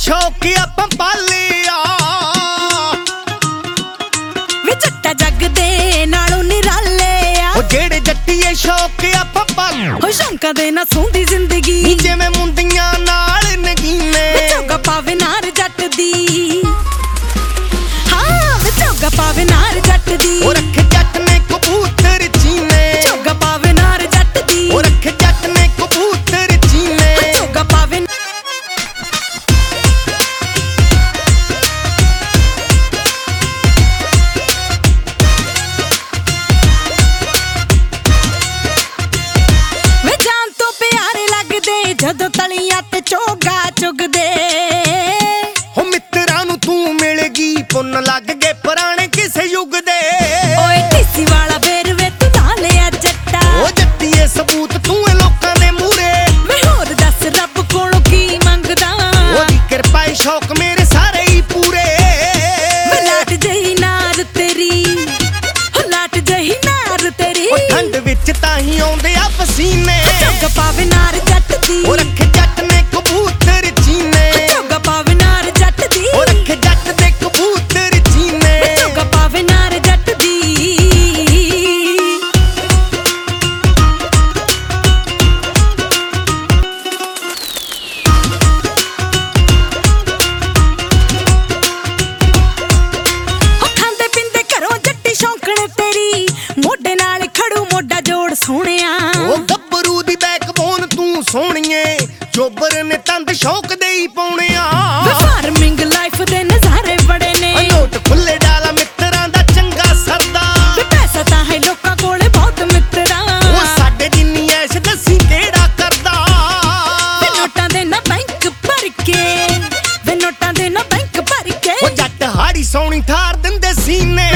ਸ਼ੌਕ ਆਪਾਂ ਪਾਲਿਆ ਵੇ ਜੱਟਾ ਜੱਗ ਦੇ ਨਾਲੋਂ ਨਿਰਾਲੇ ਆ ਉਹ ਜਿਹੜੇ ਜੱਟੀਏ ਸ਼ੌਕ ਆਪਾਂ ਪਾਲਿਆ ਹੋ ਸ਼ੌਂਕਾਂ ਦੇ ਨਾ ਸੌਂਦੀ ਜ਼ਿੰਦਗੀ ਜਿਵੇਂ ਮੁੰਦੀਆਂ ਨਾਲ ਨਗੀਨੇ ਵੇ ਚੋਗਾ ਪਾਵੇ ਨਾਰ ਜੱਟ ਦੀ ਹਾਂ ਵੇ ਚੋਗਾ ਪਾਵੇ ਨਾਰ ਜੱਟ ਦੀ ਉਹ ਰੱਖ ਜੱਟ ਨੇ ਕਬੂਤਰ ਚੀਨੇ ਚੋਗਾ ਪਾਵੇ ਨਾਰ ਜੱਟ ਦੀ ਉਹ ਰੱਖ ਜੱਟ ਨੇ ਕਬੂਤਰ ਚੀਨੇ ਚੋਗਾ ਪਾਵੇ ਵੇ ਜਾਨ ਤੋਂ ਪਿਆਰੇ ਲੱਗਦੇ ਜਦੋਂ ਤਲੀਆਂ ਤੇ ਚੋਗਾ ਚੁਗਦੇ ਹੋ ਮਿੱਤਰਾਂ ਨੂੰ ਤੂੰ ਮਿਲ ਗਈ ਪੁੰਨ ਲੱਗ ਗਏ ਪੁਰਾਣੇ ਕਿਸੇ ਯੁੱਗ ਦੇ ਓਏ ਟੀਸੀ ਵਾਲਾ ਵੇਰਵੇ ਤੂੰ ਨਾ ਲਿਆ ਜੱਟਾ ਉਹ ਜੱਟੀਏ ਸਬੂਤ ਤੂੰ ਏ ਲੋਕਾਂ ਦੇ ਮੂਹਰੇ ਵੇ ਹੋਰ ਦੱਸ ਰੱਬ ਕੋਲੋਂ ਕੀ ਮੰਗਦਾ ਉਹਦੀ ਕਿਰਪਾ ਏ ਸ਼ੌਕ ਮੇਰੇ ਸਾਰੇ ਹੀ ਪੂਰੇ ਵੇ ਲਾਟ ਜਹੀ ਨਾਰ ਤੇਰੀ ਹੋ ਲਾਟ ਜਹੀ ਨਾਰ ਤੇਰੀ ਉਹ ਠੰਡ ਵਿੱਚ ਤਾਂ ਹੀ ਆਉਂਦੇ ਆ ਪਸੀਨੇ ਚੋਗਾ ਪਾਵੇ ਨਾਰ ਜੱਟ ਦੀ ਉਹ ਰੱਖ ਜੱਟ ਨੇ ਕਬੂਤਰ ਚੀਨੇ ਚੋਗਾ ਪਾਵੇ ਨਾਰ ਜੱਟ ਦੀ ਉਹ ਰੱਖ ਜੱਟ ਦੇ ਕਬੂਤਰ ਚੀਨੇ ਚੋਗਾ ਪਾਵੇ ਨਾਰ ਜੱਟ ਦੀ ਉਹ ਖਾਂਦੇ ਪੀਂਦੇ ਘਰੋਂ ਜੱਟੀ ਸ਼ੌਂਕਣ ਤੇਰੀ ਮੋਢੇ ਨਾਲ ਖੜੂ ਮੋਢਾ ਜੋੜ ਸੋਹਣਿਆ ਉਹ ਗੱਭਰੂ ਦੀ ਬੈਕਬੋਨ ਤੂੰ ਸੋਹਣੀਏ ਚੋਬਰ ਨੇ ਤੰਦ ਸ਼ੌਕ ਦੇ ਹੀ ਪਾਉਣਿਆ ਫਾਰਮਿੰਗ ਲਾਈਫ ਦੇ ਨਜ਼ਾਰੇ ਬੜੇ ਨੇ ਨੋਟ ਖੁੱਲੇ ਡਾਲਾ ਮਿੱਤਰਾਂ ਦਾ ਚੰਗਾ ਸਰਦਾ ਵੀ ਪੈਸਾ ਤਾਂ ਹੈ ਲੋਕਾਂ ਕੋਲੇ ਬਹੁਤ ਮਿੱਤਰਾਂ ਉਹ ਸਾਡੇ ਜਿੰਨੀ ਐਸ਼ ਦੱਸੀ ਕਿਹੜਾ ਕਰਦਾ ਵੇ ਨੋਟਾਂ ਦੇ ਨਾ ਬੈਂਕ ਭਰ ਕੇ ਵੇ ਨੋਟਾਂ ਦੇ ਨਾ ਬੈਂਕ ਭਰ ਕੇ ਉਹ ਜੱਟ ਹਾੜੀ ਸੋਹਣੀ ਠਾਰ ਦਿੰਦੇ ਸੀਨੇ